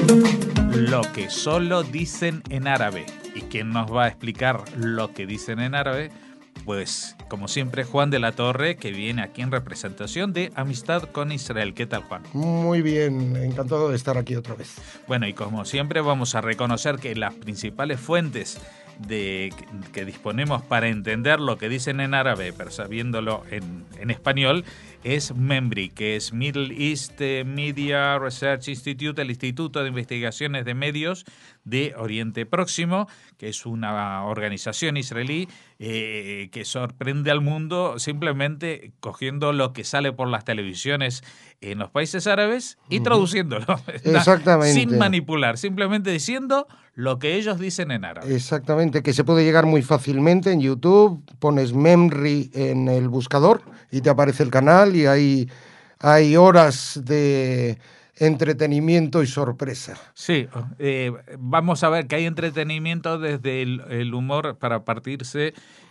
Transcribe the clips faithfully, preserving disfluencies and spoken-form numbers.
Lo que solo dicen en árabe. ¿Y quién nos va a explicar lo que dicen en árabe? Pues, como siempre, Juan de la Torre, que viene aquí en representación de Amistad con Israel. ¿Qué tal, Juan? Muy bien, encantado de estar aquí otra vez. Bueno, y como siempre vamos a reconocer que las principales fuentes de que disponemos para entender lo que dicen en árabe, pero sabiéndolo en, en español, es MEMRI, que es Middle East Media Research Institute, el Instituto de Investigaciones de Medios de Oriente Próximo, que es una organización israelí eh, que sorprende al mundo simplemente cogiendo lo que sale por las televisiones en los países árabes y traduciéndolo. Exactamente. Sin manipular, simplemente diciendo lo que ellos dicen en árabe. Exactamente, que se puede llegar muy fácilmente en YouTube, pones MEMRI en el buscador y te aparece el canal y hay, hay horas de entretenimiento y sorpresa. Sí, eh, vamos a ver que hay entretenimiento desde el, el humor para partirse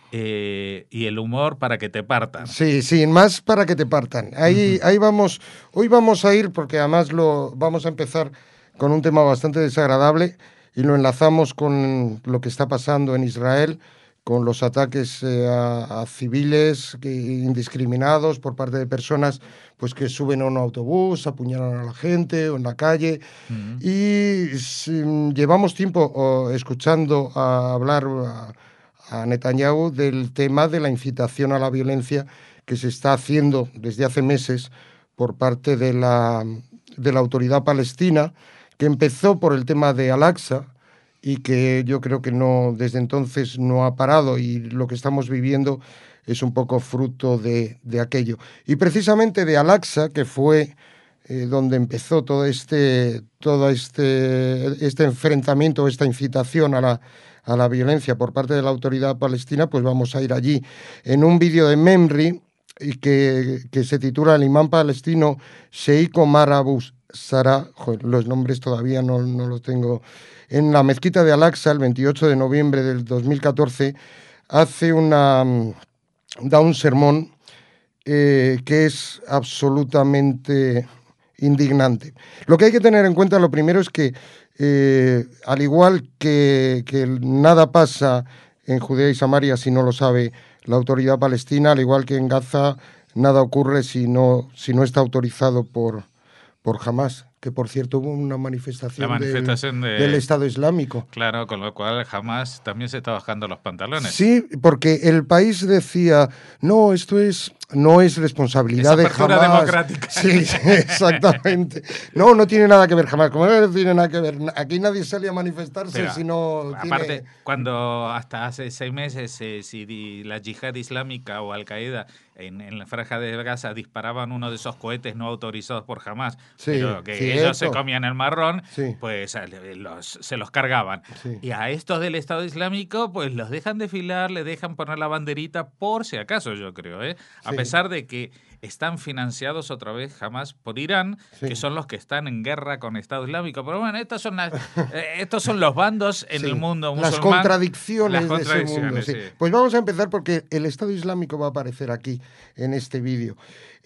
eh, y el humor para que te partan. Sí, sí, más para que te partan. Ahí, uh-huh. ahí vamos, hoy vamos a ir, porque además lo vamos a empezar con un tema bastante desagradable y lo enlazamos con lo que está pasando en Israel, con los ataques eh, a, a civiles que, indiscriminados por parte de personas pues que suben a un autobús, apuñalan a la gente o en la calle. Uh-huh. Y si, llevamos tiempo oh, escuchando a hablar a, a Netanyahu del tema de la incitación a la violencia que se está haciendo desde hace meses por parte de la, de la autoridad palestina, que empezó por el tema de Al-Aqsa, y que yo creo que no desde entonces no ha parado, y lo que estamos viviendo es un poco fruto de, de aquello. Y precisamente de Al-Aqsa, que fue eh, donde empezó todo este, todo este, este enfrentamiento, esta incitación a la, a la violencia por parte de la autoridad palestina, pues vamos a ir allí en un vídeo de MEMRI y que, que se titula El imán palestino Sheikh Omar Abu Sara. Joder, los nombres todavía no, no los tengo. En la mezquita de Al-Aqsa, el veintiocho de noviembre del dos mil catorce, hace una, da un sermón eh, que es absolutamente indignante. Lo que hay que tener en cuenta, lo primero es que, eh, al igual que, que nada pasa en Judea y Samaria si no lo sabe la autoridad palestina, al igual que en Gaza, nada ocurre si no, si no está autorizado por, por Hamás. Que por cierto hubo una manifestación, manifestación del, de, del Estado Islámico. Claro, con lo cual Hamás también se está bajando los pantalones. Sí, porque el país decía, no, esto es no es responsabilidad Esa de Hamás. democrática. Sí, sí, exactamente. No, no tiene nada que ver Hamás. Como no tiene nada que ver, aquí nadie sale a manifestarse. Pero, si no aparte, tiene... cuando hasta hace seis meses eh, si la yihad islámica o Al-Qaeda en, en la franja de Gaza disparaban uno de esos cohetes no autorizados por Hamás, sí, pero que cierto. Ellos se comían el marrón, sí. pues los, se los cargaban. Sí. Y a estos del Estado Islámico, pues los dejan desfilar, le dejan poner la banderita por si acaso, yo creo, ¿eh? A sí. pesar de que están financiados otra vez jamás por Irán, sí. que son los que están en guerra con Estado Islámico. Pero bueno, estas son las, eh, estos son los bandos en sí. el mundo musulmán. Las contradicciones, las contradicciones de ese mundo. Sí. Sí. Pues vamos a empezar porque el Estado Islámico va a aparecer aquí, en este vídeo.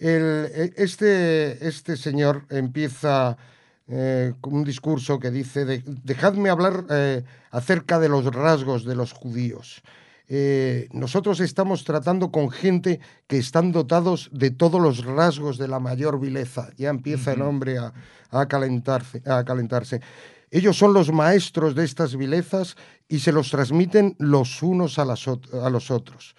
El, este, este señor empieza eh, con un discurso que dice, de, dejadme hablar eh, acerca de los rasgos de los judíos. Eh, nosotros estamos tratando con gente que están dotados de todos los rasgos de la mayor vileza. Ya empieza uh-huh. el hombre a, a, calentarse, a calentarse. Ellos son los maestros de estas vilezas y se los transmiten los unos a, las, a los otros.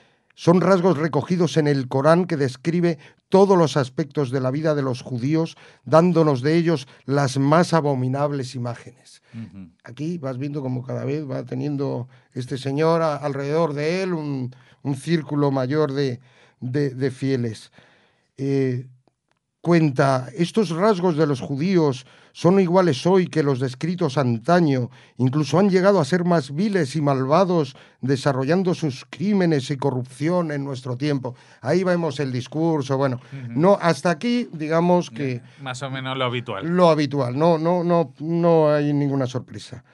Son rasgos recogidos en el Corán que describe todos los aspectos de la vida de los judíos, dándonos de ellos las más abominables imágenes. Uh-huh. Aquí vas viendo como cada vez va teniendo este señor a, alrededor de él un, un círculo mayor de, de, de fieles. Eh, cuenta, estos rasgos de los judíos son iguales hoy que los descritos antaño, incluso han llegado a ser más viles y malvados, desarrollando sus crímenes y corrupción en nuestro tiempo. Ahí vemos el discurso, bueno, uh-huh. no, hasta aquí, digamos que... Más o menos lo habitual. Lo habitual, no, no, no, no hay ninguna sorpresa.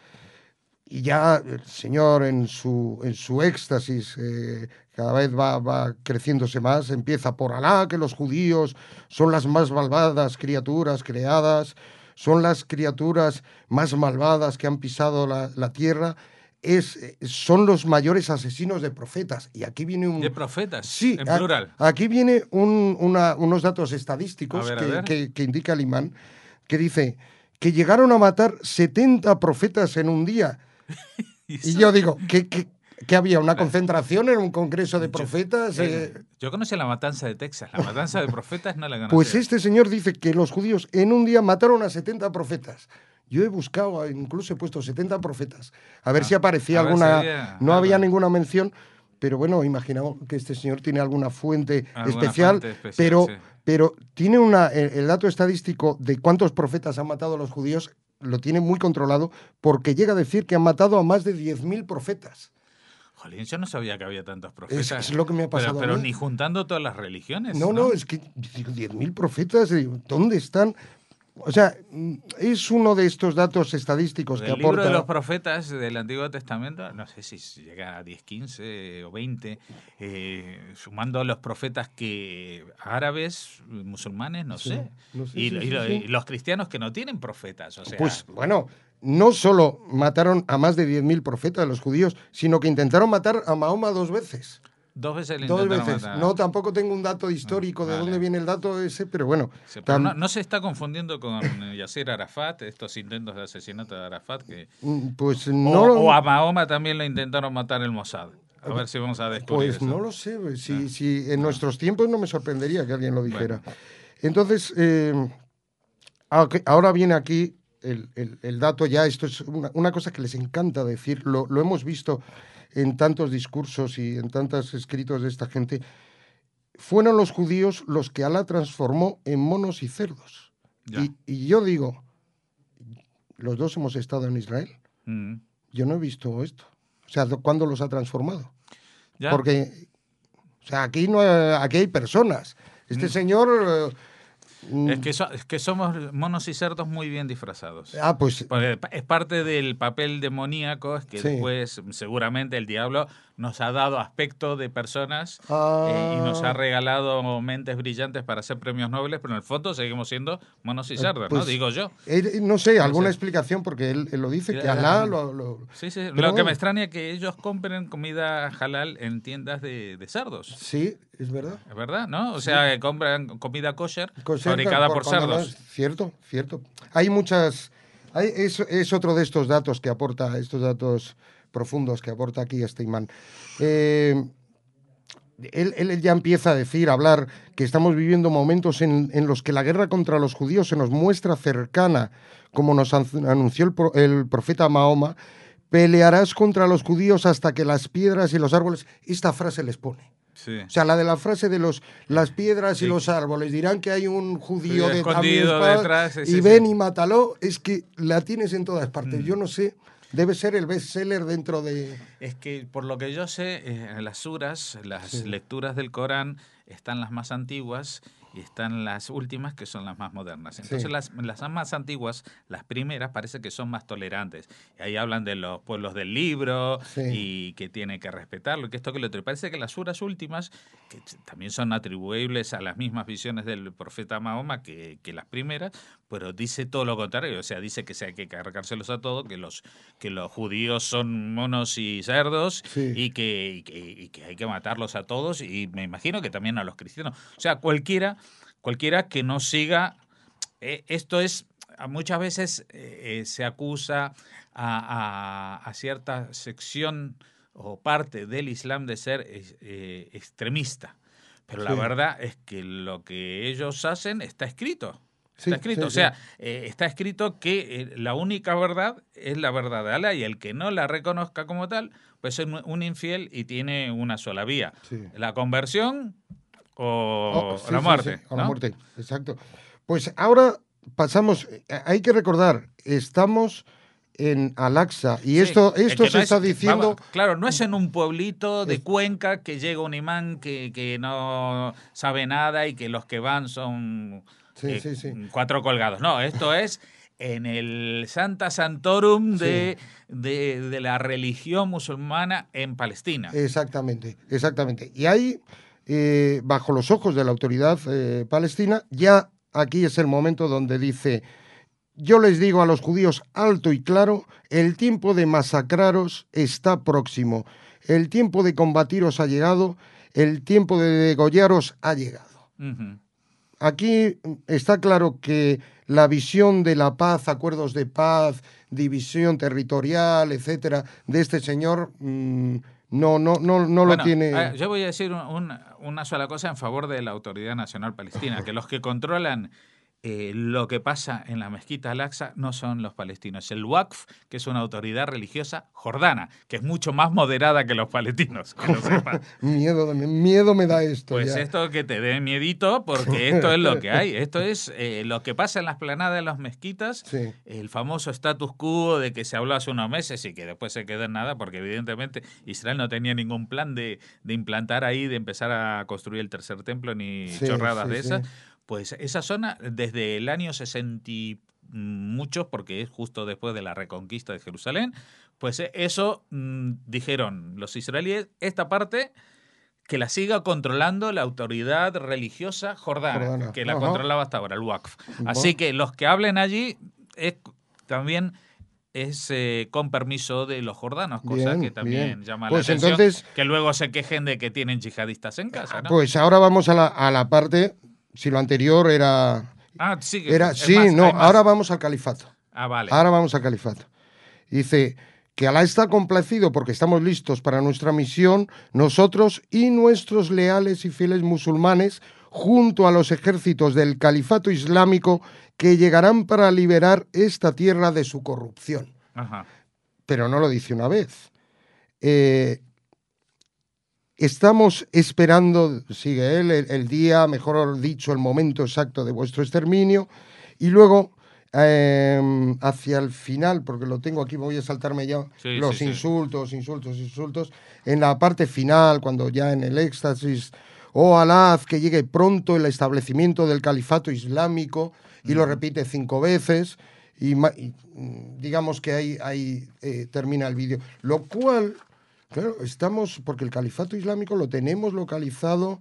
Y ya el señor en su, en su éxtasis eh, cada vez va, va creciéndose más, empieza por Alá, que los judíos son las más malvadas criaturas creadas, son las criaturas más malvadas que han pisado la, la tierra, es, son los mayores asesinos de profetas. Y aquí viene un... ¿De profetas? Sí, en a, plural. Aquí viene un, una, unos datos estadísticos ver, que, que, que indica el imán, que dice que llegaron a matar setenta profetas en un día. ¿Y, y yo digo, ¿qué, qué, qué había? ¿Una concentración en un congreso de profetas? Yo, eh, eh, yo conocí la matanza de Texas, la matanza de profetas no la conocía. Pues este señor dice que los judíos en un día mataron a setenta profetas. Yo he buscado, incluso he puesto setenta profetas, a ver ah, si aparecía alguna... Si había, no había ninguna mención, pero bueno, imaginamos que este señor tiene alguna fuente alguna especial, fuente especial pero, sí. pero tiene una, el, el dato estadístico de cuántos profetas han matado a los judíos, lo tiene muy controlado, porque llega a decir que han matado a más de diez mil profetas. Jolín, yo no sabía que había tantos profetas. Es, es lo que me ha pasado Pero, pero a mí. ni juntando todas las religiones. No, no, no es que diez mil profetas, ¿dónde están? O sea, es uno de estos datos estadísticos que aporta... El libro de los profetas del Antiguo Testamento, no sé si llega a diez, quince o veinte, eh, sumando los profetas que árabes, musulmanes, no sí, sé. No sé y, sí, y, sí, y, y los cristianos que no tienen profetas. O sea, pues bueno, no solo mataron a más de diez mil profetas los judíos, sino que intentaron matar a Mahoma dos veces. Dos veces le Dos veces. Matar. No, tampoco tengo un dato histórico no, de vale. dónde viene el dato ese, pero bueno. Sí, pero no, no se está confundiendo con Yasser Arafat, estos intentos de asesinato de Arafat. Que... Pues no o, lo... o a Mahoma también lo intentaron matar el Mossad. A ver si vamos a descubrir Pues eso. no lo sé. Si, no. si en no. nuestros tiempos no me sorprendería que alguien lo dijera. Bueno. Entonces, eh, ahora viene aquí el, el, el dato ya. Esto es una, una cosa que les encanta decir. Lo, lo hemos visto en tantos discursos y en tantos escritos de esta gente. Fueron los judíos los que Alá transformó en monos y cerdos. Y, y yo digo, los dos hemos estado en Israel. Mm. Yo no he visto esto. O sea, ¿cuándo los ha transformado? ¿Ya? Porque, o sea, aquí, no hay, aquí hay personas. Este mm. señor... Es que, so, es que somos monos y cerdos muy bien disfrazados. Ah, pues... Porque es parte del papel demoníaco, es que sí. después seguramente el diablo nos ha dado aspecto de personas ah. eh, y nos ha regalado mentes brillantes para hacer premios Nobel, pero en el fondo seguimos siendo monos y cerdos, pues, ¿no? Digo yo. Eh, no sé, alguna no sé. explicación, porque él, él lo dice, que Alá lo... lo... Sí, sí, lo bueno. que me extraña es que ellos compren comida halal en tiendas de, de cerdos. Sí, es verdad. Es verdad, ¿no? O sí. sea, que compran comida kosher, kosher fabricada por, por cerdos. No, cierto, cierto. Hay muchas... Hay, es, es otro de estos datos que aporta, estos datos profundos que aporta aquí este imán. Eh, él, él ya empieza a decir, a hablar, que estamos viviendo momentos en, en los que la guerra contra los judíos se nos muestra cercana, como nos anunció el, el profeta Mahoma. Pelearás contra los judíos hasta que las piedras y los árboles... Esta frase les pone. Sí. O sea, la de la frase de los las piedras sí. y los árboles dirán que hay un judío sí, de escondido detrás sí, y sí, ven sí. y mátalo, es que la tienes en todas partes. Mm. Yo no sé, debe ser el bestseller dentro de... Es que por lo que yo sé, eh, las suras, las sí. lecturas del Corán están las más antiguas y están las últimas que son las más modernas. Entonces sí. las, las más antiguas, las primeras, parece que son más tolerantes. Y ahí hablan de los pueblos del libro sí. y que tiene que respetarlo, que esto que lo otro. Y parece que las suras últimas, que también son atribuibles a las mismas visiones del profeta Mahoma que, que las primeras, pero dice todo lo contrario. O sea, dice que se hay que cargárselos a todos, que los, que los judíos son monos y cerdos sí. y, que, y, que, y que hay que matarlos a todos. Y me imagino que también a los cristianos. O sea, cualquiera... Cualquiera que no siga, eh, esto es, muchas veces eh, se acusa a, a, a cierta sección o parte del Islam de ser eh, extremista, pero sí. la verdad es que lo que ellos hacen está escrito. Está sí, escrito, sí, o sea, sí. eh, está escrito que eh, la única verdad es la verdad de Alá y el que no la reconozca como tal, pues es un, un infiel y tiene una sola vía. Sí. La conversión... O oh, sí, la muerte. Sí, sí, ¿no? O la muerte, exacto. Pues ahora pasamos, hay que recordar, estamos en Al-Aqsa y sí, esto, esto se no está es, diciendo... Vamos, claro, no es en un pueblito de es, Cuenca que llega un imán que, que no sabe nada y que los que van son sí, eh, sí, sí. cuatro colgados. No, esto es en el Santa Santorum de, sí. de, de la religión musulmana en Palestina. Exactamente, exactamente. Y ahí... Eh, bajo los ojos de la autoridad eh, palestina, ya aquí es el momento donde dice, yo les digo a los judíos alto y claro, el tiempo de masacraros está próximo, el tiempo de combatiros ha llegado, el tiempo de degollaros ha llegado. Uh-huh. Aquí está claro que la visión de la paz, acuerdos de paz, división territorial, etcétera, de este señor mmm, no, no, no, no bueno, lo tiene. Eh, yo voy a decir un, un, una sola cosa en favor de la Autoridad Nacional Palestina, que los que controlan Eh, lo que pasa en la mezquita Al-Aqsa no son los palestinos. El Waqf, que es una autoridad religiosa jordana, que es mucho más moderada que los palestinos, que lo sepan. miedo, miedo me da esto. Pues ya. esto que te dé miedito, porque esto es lo que hay. Esto es eh, lo que pasa en la explanada de las mezquitas, sí. El famoso status quo de que se habló hace unos meses y que después se quedó en nada, porque evidentemente Israel no tenía ningún plan de, de implantar ahí, de empezar a construir el tercer templo, ni sí, chorradas sí, de esas. Sí. Pues esa zona, desde el año sesenta y muchos, porque es justo después de la reconquista de Jerusalén, pues eso mmm, dijeron los israelíes, esta parte que la siga controlando la autoridad religiosa jordana, jordana. que la Ajá. controlaba hasta ahora, el Waqf. Así que los que hablen allí es también es eh, con permiso de los jordanos, cosa bien, que también bien. llama pues la atención, entonces, que luego se quejen de que tienen yihadistas en casa, ¿no? Pues ahora vamos a la, a la parte... Si lo anterior era... Ah, sí. Era, sí, más, no, ahora vamos al califato. Ah, vale. Ahora vamos al califato. Dice que Alá está complacido porque estamos listos para nuestra misión, nosotros y nuestros leales y fieles musulmanes, junto a los ejércitos del califato islámico que llegarán para liberar esta tierra de su corrupción. Ajá. Pero no lo dice una vez. Eh... Estamos esperando, sigue él, el, el día, mejor dicho, el momento exacto de vuestro exterminio. Y luego, eh, hacia el final, porque lo tengo aquí, voy a saltarme ya sí, los sí, insultos, sí. insultos, insultos. En la parte final, cuando ya en el éxtasis, oh Alá, haz que llegue pronto el establecimiento del califato islámico, y mm. lo repite cinco veces. Y, y digamos que ahí, ahí eh, termina el vídeo. Lo cual... Claro, estamos, porque el califato islámico lo tenemos localizado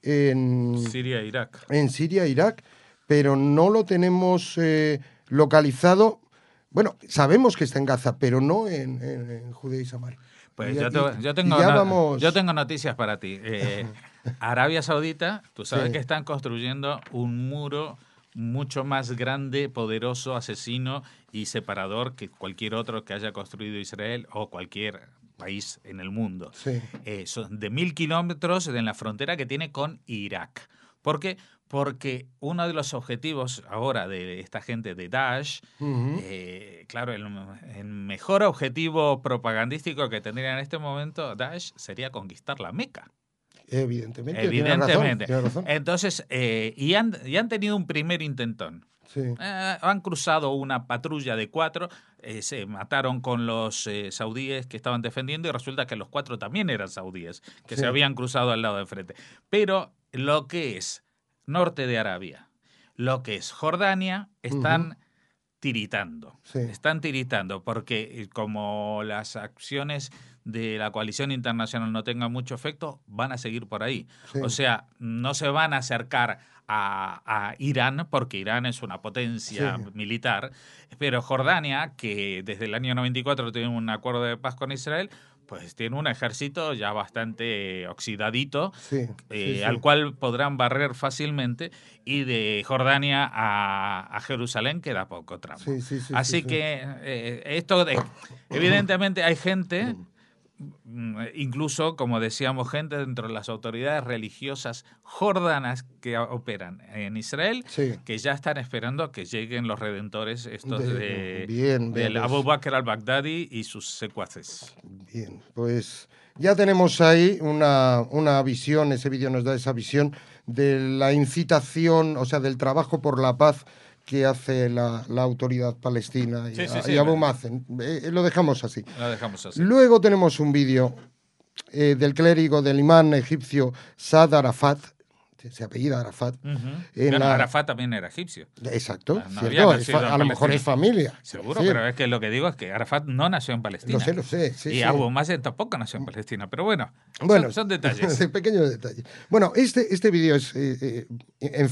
en Siria e Irak. En Siria e Irak, pero no lo tenemos eh, localizado, bueno, sabemos que está en Gaza, pero no en, en, en Judea y Samaria. Pues y, yo, te, yo, tengo ya no, vamos... yo tengo noticias para ti. Eh, Arabia Saudita, tú sabes sí. que están construyendo un muro mucho más grande, poderoso, asesino y separador que cualquier otro que haya construido Israel o cualquier país en el mundo. Sí. Eh, son de mil kilómetros en la frontera que tiene con Irak. ¿Por qué? Porque uno de los objetivos ahora de esta gente de Daesh, uh-huh. eh, claro, el, el mejor objetivo propagandístico que tendría en este momento Daesh sería conquistar la Meca. Evidentemente. Evidentemente. Tiene razón, tiene razón. Entonces, eh, y, han, y han tenido un primer intentón. Sí. Eh, han cruzado una patrulla de cuatro, eh, se mataron con los eh, saudíes que estaban defendiendo y resulta que los cuatro también eran saudíes, que sí. se habían cruzado al lado de frente. Pero lo que es norte de Arabia, lo que es Jordania, están uh-huh. tiritando. Sí. Están tiritando porque como las acciones de la coalición internacional no tengan mucho efecto, van a seguir por ahí. Sí. O sea, no se van a acercar a, a Irán, porque Irán es una potencia sí. militar, pero Jordania, que desde el año noventa y cuatro tiene un acuerdo de paz con Israel, pues tiene un ejército ya bastante oxidadito, sí, eh, sí, sí. al cual podrán barrer fácilmente, y de Jordania a, a Jerusalén queda poco tramo. Sí, sí, sí, Así sí, que eh, esto, de, evidentemente hay gente... Incluso, como decíamos, gente dentro de las autoridades religiosas jordanas que operan en Israel, sí. que ya están esperando que lleguen los redentores estos de, de, bien, del bien, Abu Bakr al-Baghdadi y sus secuaces. Bien, pues ya tenemos ahí una, una visión, ese vídeo nos da esa visión de la incitación, o sea, del trabajo por la paz que hace la, la autoridad palestina y, sí, sí, a, sí, y Abu Mazen. Eh, lo dejamos así. Lo dejamos así. Luego tenemos un vídeo eh, del clérigo, del imán egipcio Saad Arafat, se apellida Arafat. Uh-huh. En bueno, la... Arafat también era egipcio. Exacto, no, cierto, es fa- a lo mejor es familia. Seguro, sí. pero es que lo que digo es que Arafat no nació en Palestina. Lo sé, lo sé. Sí, y sí. Abu Mazen tampoco nació en Palestina, pero bueno, bueno son, son detalles. Pequeños detalles. Bueno, este, este vídeo es eh, eh, enfermo.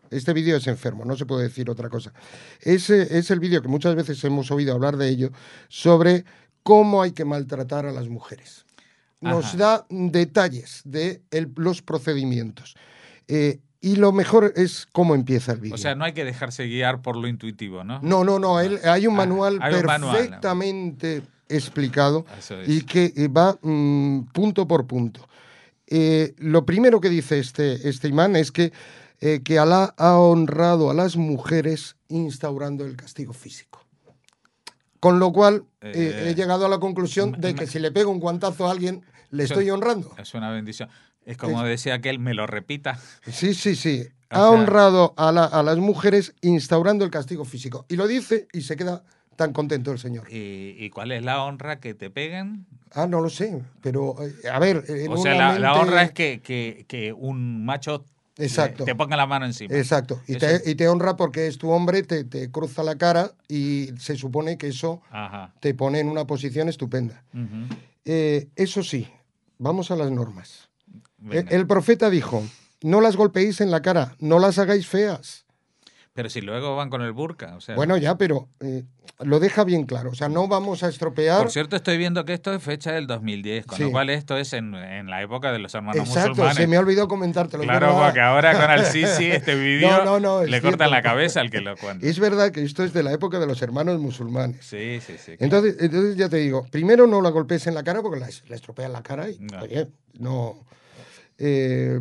Este vídeo es enfermo, no se puede decir otra cosa. Ese es el vídeo que muchas veces hemos oído hablar de ello, sobre cómo hay que maltratar a las mujeres. Nos Ajá. da detalles de el, los procedimientos. Eh, y lo mejor es cómo empieza el vídeo. O sea, no hay que dejarse guiar por lo intuitivo, ¿no? No, no, no. Él, hay un manual ah, hay un perfectamente manual. explicado Eso es. y que va mmm, punto por punto. Eh, lo primero que dice este, este imán es que, eh, que Alá ha honrado a las mujeres instaurando el castigo físico. Con lo cual, eh, eh, he llegado a la conclusión de que si le pego un guantazo a alguien, le eso, estoy honrando. Es una bendición. Es como es, decía aquel, me lo repita. Sí, sí, sí. O ha sea, honrado a, la, a las mujeres instaurando el castigo físico. Y lo dice y se queda tan contento el señor. ¿Y, y cuál es la honra? ¿Que te peguen? Ah, no lo sé, pero a ver... En o sea, una la, mente... la honra es que, que, que un macho Exacto. te ponga la mano encima. Exacto, y te, y te honra porque es tu hombre, te, te cruza la cara y se supone que eso Ajá. te pone en una posición estupenda. Uh-huh. Eh, eso sí, vamos a las normas. El, el profeta dijo, no las golpeéis en la cara, no las hagáis feas. Pero si luego van con el burka, o sea... Bueno, ya, pero eh, lo deja bien claro. O sea, no vamos a estropear... Por cierto, estoy viendo que esto es fecha del dos mil diez, con sí. lo cual esto es en, en la época de los hermanos Exacto, musulmanes. Se me ha olvidado comentártelo. Claro, porque ahora con Al-Sisi este vídeo no, no, no, le cierto. cortan la cabeza al que lo cuenta. Es verdad que esto es de la época de los hermanos musulmanes. Sí, sí, sí. Claro. Entonces, entonces ya te digo, primero no la golpees en la cara porque la, la estropean la cara y... No. Oye, no... Eh,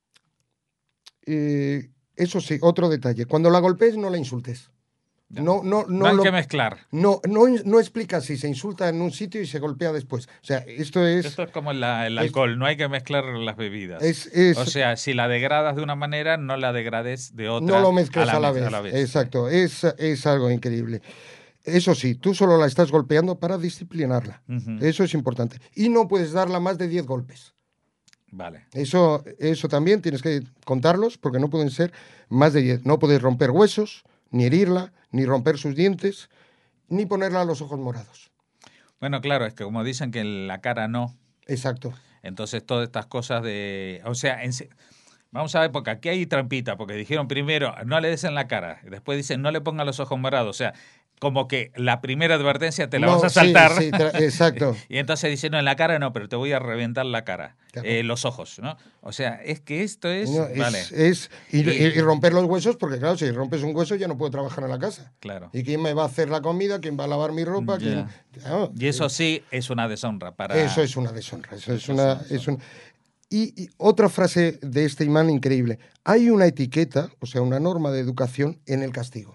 eh, Eso sí, otro detalle. Cuando la golpees, no la insultes. No, no, no, no hay lo, que mezclar. No, no, no explica si se insulta en un sitio y se golpea después. O sea, esto es... Esto es como la, el alcohol, es, no hay que mezclar las bebidas. Es, es, o sea, si la degradas de una manera, no la degrades de otra. No lo mezcles a la, a la, vez. A la vez. Exacto, es, es algo increíble. Eso sí, tú solo la estás golpeando para disciplinarla. Uh-huh. Eso es importante. Y no puedes darla más de diez golpes. Vale. Eso, eso también tienes que contarlos porque no pueden ser más de diez. No puedes romper huesos, ni herirla, ni romper sus dientes, ni ponerla a los ojos morados. Bueno, claro, es que como dicen que en la cara no. Exacto. Entonces todas estas cosas de... O sea, en, vamos a ver, porque aquí hay trampita, porque dijeron primero, no le des en la cara, después dicen, no le pongan los ojos morados, o sea... Como que la primera advertencia te la no, vas a saltar. Sí, sí, tra- exacto. Y entonces dice, no, en la cara no, pero te voy a reventar la cara, eh, los ojos, ¿no? O sea, es que esto es... No, vale. es, es y, y, y romper los huesos, porque claro, si rompes un hueso ya no puedo trabajar en la casa. Claro. ¿Y quién me va a hacer la comida? ¿Quién va a lavar mi ropa? ¿Quién... Claro, y eso sí es una deshonra para... Eso es una deshonra. Eso es una... Es un... y, y otra frase de este imán increíble. Hay una etiqueta, o sea, una norma de educación en el castigo.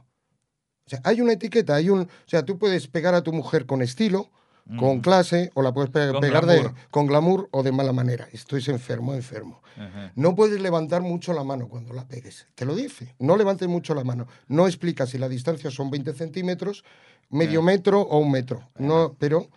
O sea, hay una etiqueta, hay un, o sea, tú puedes pegar a tu mujer con estilo, mm. con clase, o la puedes pe- con pegar glamour. De, con glamour o de mala manera. Esto es enfermo, enfermo. Uh-huh. No puedes levantar mucho la mano cuando la pegues. Te lo dice. No levantes mucho la mano. No explica si la distancia son veinte centímetros, medio uh-huh. metro o un metro. Uh-huh. No, pero...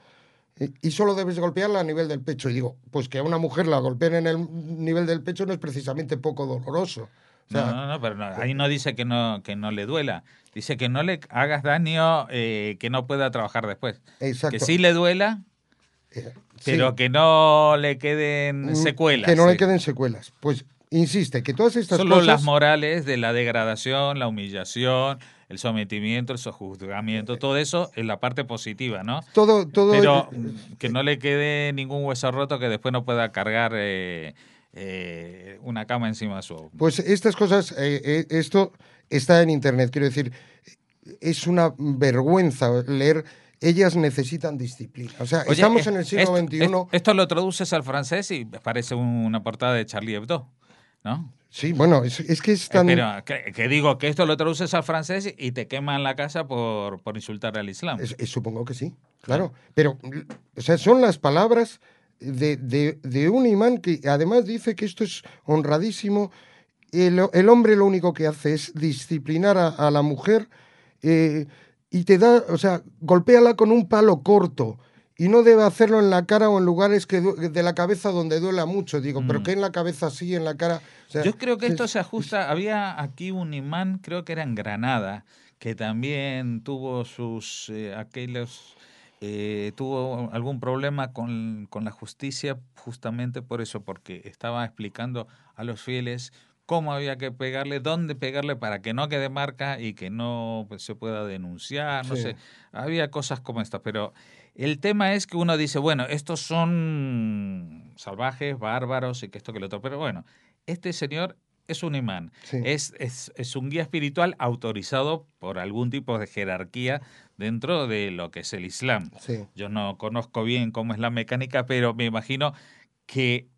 Y solo debes golpearla a nivel del pecho. Y digo, pues que a una mujer la golpeen en el nivel del pecho no es precisamente poco doloroso. O sea, no, no, no, pero no, ahí no dice que no, que no le duela. Dice que no le hagas daño, eh, que no pueda trabajar después. Exacto. Que sí le duela, eh, pero sí. que no le queden secuelas. Que no sí. le queden secuelas. Pues insiste, que todas estas Solo cosas... las morales de la degradación, la humillación, el sometimiento, el sojuzgamiento, todo eso es la parte positiva, ¿no? Todo, todo... Pero que no le quede ningún hueso roto que después no pueda cargar... Eh, Eh, una cama encima de su hombro. Pues estas cosas, eh, eh, esto está en internet, quiero decir, es una vergüenza leer, ellas necesitan disciplina. O sea, Oye, estamos en el siglo esto, veintiuno. Esto lo traduces al francés y parece una portada de Charlie Hebdo, ¿no? Sí, bueno, es, es que es tan... Eh, pero que, que digo que esto lo traduces al francés y te queman la casa por, por insultar al Islam. Es, es, supongo que sí, claro. ¿Sí? Pero, o sea, son las palabras... De, de, de un imán que además dice que esto es honradísimo. El, el hombre lo único que hace es disciplinar a, a la mujer eh, y te da, o sea, golpéala con un palo corto y no debe hacerlo en la cara o en lugares que de la cabeza donde duela mucho. Digo, mm. ¿pero qué en la cabeza sí, en la cara? O sea, yo creo que esto es, se ajusta. Había aquí un imán, creo que era en Granada, que también tuvo sus eh, aquellos... Eh, tuvo algún problema con, con la justicia justamente por eso, porque estaba explicando a los fieles cómo había que pegarle, dónde pegarle para que no quede marca y que no pues, se pueda denunciar, no sí. sé, había cosas como estas, pero el tema es que uno dice, bueno, estos son salvajes, bárbaros y que esto que lo otro, pero bueno, este señor es un imán, sí. es, es, es un guía espiritual autorizado por algún tipo de jerarquía dentro de lo que es el Islam. Sí. Yo no conozco bien cómo es la mecánica, pero me imagino que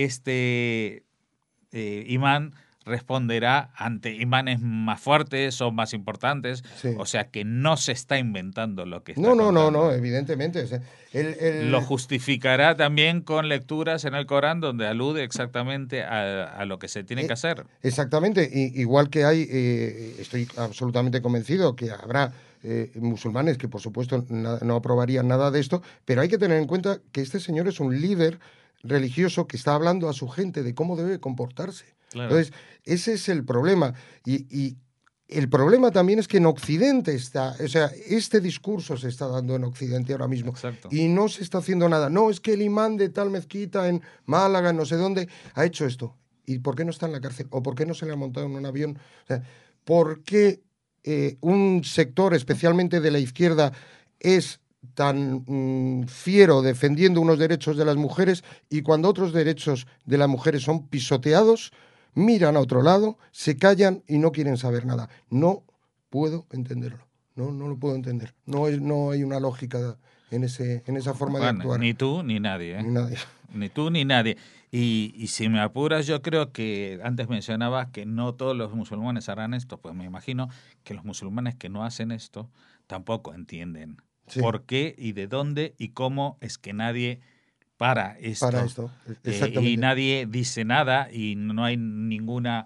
este eh, imán responderá ante imanes más fuertes o más importantes, sí. o sea que no se está inventando lo que está No, no, contando. no, no, evidentemente. O sea, el, el... Lo justificará también con lecturas en el Corán donde alude exactamente a, a lo que se tiene eh, que hacer. Exactamente, I, igual que hay, eh, estoy absolutamente convencido que habrá eh, musulmanes que por supuesto na, no aprobarían nada de esto, pero hay que tener en cuenta que este señor es un líder religioso que está hablando a su gente de cómo debe comportarse. Claro. Entonces, ese es el problema. Y, y el problema también es que en Occidente está, o sea, este discurso se está dando en Occidente ahora mismo. Exacto. Y no se está haciendo nada. No, es que el imán de tal mezquita en Málaga, no sé dónde, ha hecho esto. ¿Y por qué no está en la cárcel? ¿O por qué no se le ha montado en un avión? O sea, ¿por qué eh, un sector, especialmente de la izquierda, es tan mmm, fiero defendiendo unos derechos de las mujeres y cuando otros derechos de las mujeres son pisoteados, miran a otro lado, se callan y no quieren saber nada? No puedo entenderlo, no, no lo puedo entender. No, es, no hay una lógica en, ese, en esa forma bueno, de actuar. Ni tú ni nadie. ¿eh? Ni nadie. Ni tú ni nadie. Y, y si me apuras, yo creo que antes mencionabas que no todos los musulmanes harán esto, pues me imagino que los musulmanes que no hacen esto tampoco entienden sí. por qué y de dónde y cómo es que nadie para esto. Para esto, exactamente. Eh, y nadie dice nada y no hay ninguna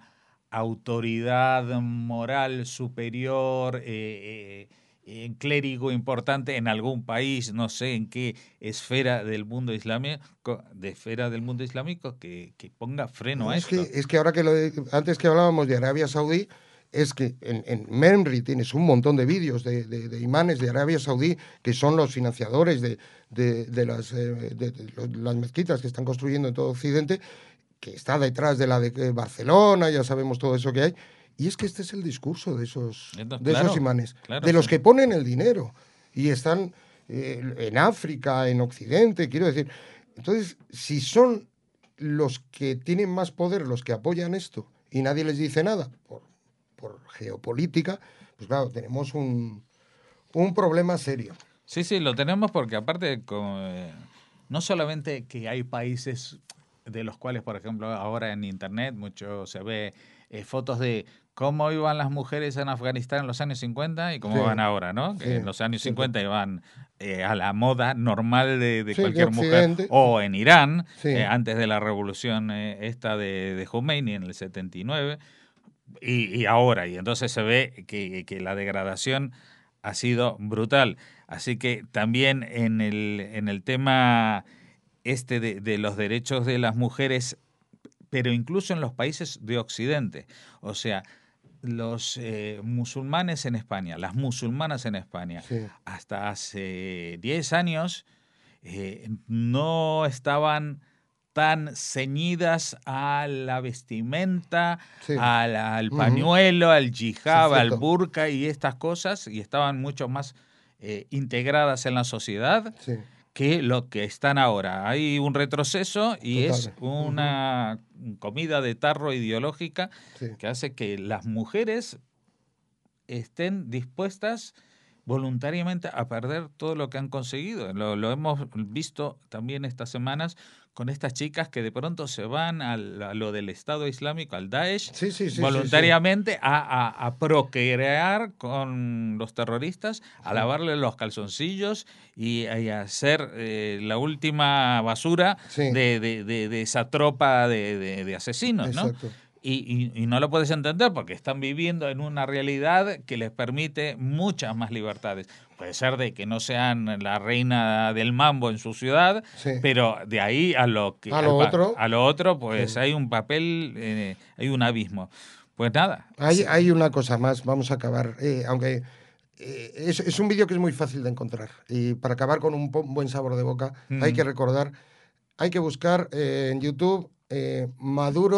autoridad moral superior, eh, eh, clérigo importante en algún país, no sé en qué esfera del mundo islámico, de esfera del mundo islámico, que, que ponga freno no, a es esto. Que, es que ahora que lo de, antes que hablábamos de Arabia Saudí, es que en, en Memri tienes un montón de vídeos de, de, de imanes de Arabia Saudí que son los financiadores de, de, de, las, eh, de, de los, las mezquitas que están construyendo en todo Occidente, que está detrás de la de Barcelona, ya sabemos todo eso que hay. Y es que este es el discurso de esos, Entonces, de claro, esos imanes, claro, de los sí. que ponen el dinero y están eh, en África, en Occidente, quiero decir. Entonces, si son los que tienen más poder los que apoyan esto y nadie les dice nada por, por geopolítica, pues claro, tenemos un, un problema serio. Sí, sí, lo tenemos porque aparte, con, eh, no solamente que hay países de los cuales, por ejemplo, ahora en Internet mucho se ve eh, fotos de cómo iban las mujeres en Afganistán en los años cincuenta y cómo sí, van ahora, ¿no? Que sí, en los años sí, cincuenta sí. iban eh, a la moda normal de, de sí, cualquier de mujer. O en Irán, sí. eh, antes de la revolución eh, esta de, de Khomeini en el setenta y nueve. Y, y ahora, y entonces se ve que, que la degradación ha sido brutal. Así que también en el, en el tema este de, de los derechos de las mujeres, pero incluso en los países de Occidente, o sea, los eh, musulmanes en España, las musulmanas en España, sí. hasta hace diez años eh, no estaban tan ceñidas a la vestimenta, sí. al, al pañuelo, uh-huh. al hijab, sí, al burka y estas cosas, y estaban mucho más eh, integradas en la sociedad sí. que lo que están ahora. Hay un retroceso y Total. es una uh-huh. comida de tarro ideológica sí. que hace que las mujeres estén dispuestas voluntariamente a perder todo lo que han conseguido. Lo, lo hemos visto también estas semanas con estas chicas que de pronto se van al, a lo del Estado Islámico, al Daesh, sí, sí, sí, voluntariamente sí, sí. A, a, a procrear con los terroristas, a sí. lavarle los calzoncillos y, y a hacer eh, la última basura sí. de, de, de, de esa tropa de, de, de asesinos, Exacto. ¿no? Y, y, y no lo puedes entender porque están viviendo en una realidad que les permite muchas más libertades. Puede ser de que no sean la reina del mambo en su ciudad, sí. pero de ahí a lo que a lo al, otro, a lo otro pues sí. hay un papel, eh, hay un abismo. Pues nada. Hay, sí. hay una cosa más, vamos a acabar, eh, aunque eh, es, es un vídeo que es muy fácil de encontrar y para acabar con un, un buen sabor de boca mm. hay que recordar, hay que buscar eh, en YouTube eh, Maduro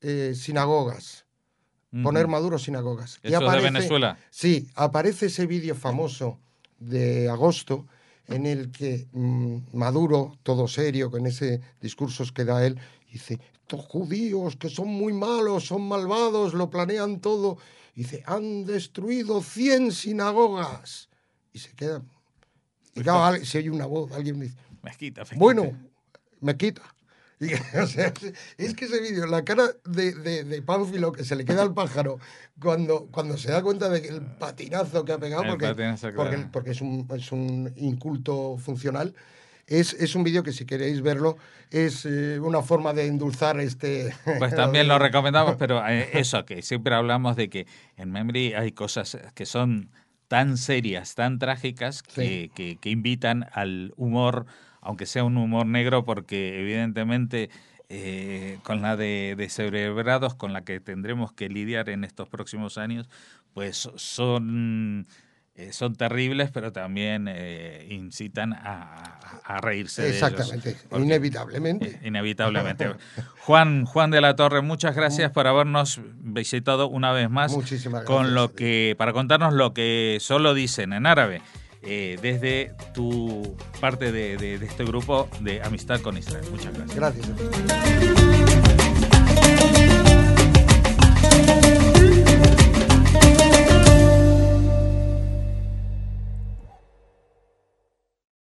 eh, sinagogas. Uh-huh. Poner Maduro sinagogas. ¿Eso y aparece, de Venezuela? Sí, aparece ese vídeo famoso de agosto en el que mmm, Maduro, todo serio, con ese discurso que da él, dice, estos judíos que son muy malos, son malvados, lo planean todo. Dice, han destruido cien sinagogas. Y se quedan. Y claro, se oye una voz, alguien me dice, mezquita, mezquita. Bueno, mezquita. Y, o sea, es que ese vídeo, la cara de, de, de Pánfilo que se le queda al pájaro cuando, cuando se da cuenta del patinazo que ha pegado, porque, patinazo, claro. porque, porque es, un, es un inculto funcional, es, es un vídeo que si queréis verlo es eh, una forma de endulzar este... Pues también lo recomendamos, pero eh, eso, que siempre hablamos de que en Memri hay cosas que son tan serias, tan trágicas, que, sí. que, que invitan al humor, aunque sea un humor negro, porque evidentemente eh, con la de descerebrados con la que tendremos que lidiar en estos próximos años, pues son, eh, son terribles, pero también eh, incitan a, a reírse Exactamente, de ellos. Porque, inevitablemente. Eh, inevitablemente. Juan, Juan de la Torre, muchas gracias por habernos visitado una vez más. Muchísimas gracias. Con lo que, para contarnos lo que solo dicen en árabe. Eh, desde tu parte de, de, de este grupo de Amistad con Israel. Muchas gracias. Gracias.